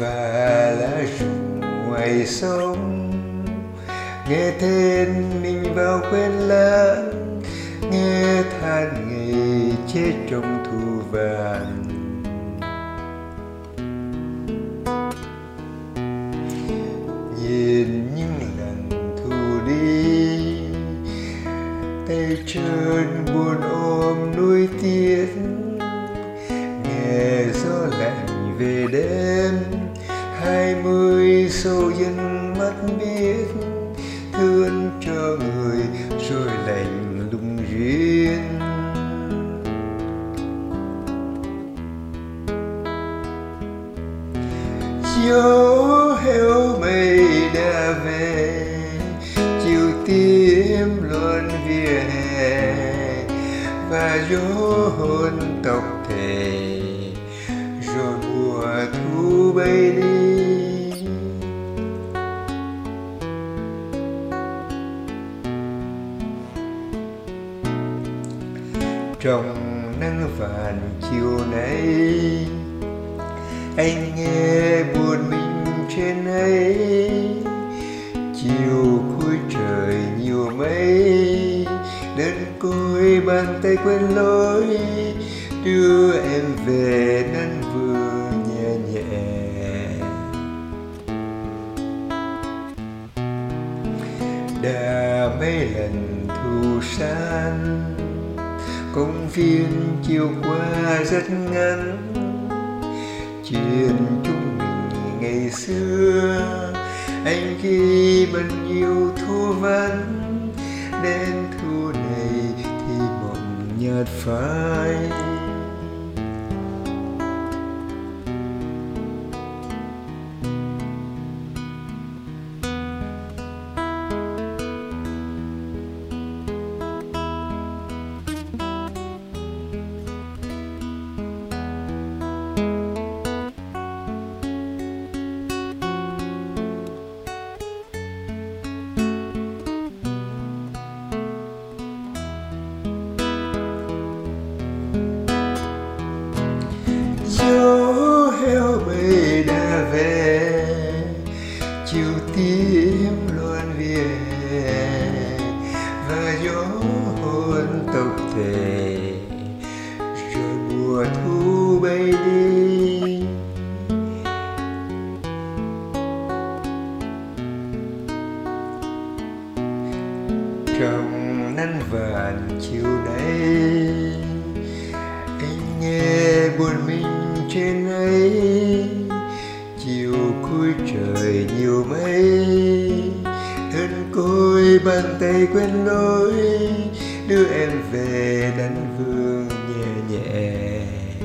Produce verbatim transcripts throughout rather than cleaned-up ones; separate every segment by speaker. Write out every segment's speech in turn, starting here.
Speaker 1: và lá rụng ngoài sông, nghe tên mình vào quên lãng, nghe than ngày chết trong thu vàng. Nhìn những lần thu đi, tay chân buồn ôm nuối tiếc, nghe gió lạnh về đêm, hai mươi sâu dân mắt biết, thương cho người rồi lạnh lùng riêng. Gió heo mây đã về, chiều tím luôn vỉa hè, và gió hôn tóc thề, rồi mùa thu bay đi. Trong nắng vàng chiều nay, anh nghe buồn mình trên ấy. Chiều cuối trời nhiều mây, đơn côi bàn tay quên lối, đưa em về nắng vương nhẹ nhẹ. Đã mấy lần thu san, công viên chiều qua rất ngắn. Chuyện chúng mình ngày xưa, anh ghi bằng nhiều thu vắng, đến thu này thì mộng nhạt phai. Gió heo mây đã về, chiều tím luôn vỉa hè, và gió hôn tóc thề, rồi mùa thu bay đi. Trong nắng vàng chiều nay, anh nghe buồn mình trên ấy. Chiều cuối trời nhiều mây, đơn côi bàn tay quên lối, đưa em về đánh vương nhẹ nhẹ.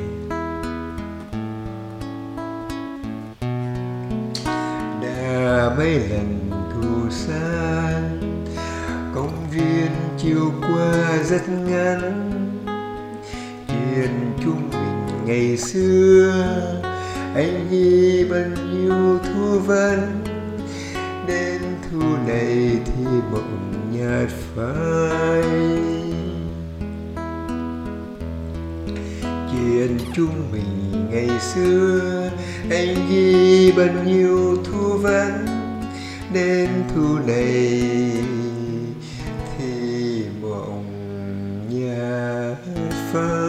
Speaker 1: Đã mấy lần thu san, công viên chiều qua rất ngắn. Chuyện chúng mình ngày xưa, anh ghi bao nhiêu thu vắng, đến thu này thì mộng nhạt phai. Chuyện chúng mình ngày xưa, anh ghi bao nhiêu thu vắng, đến thu này thì mộng nhạt phai.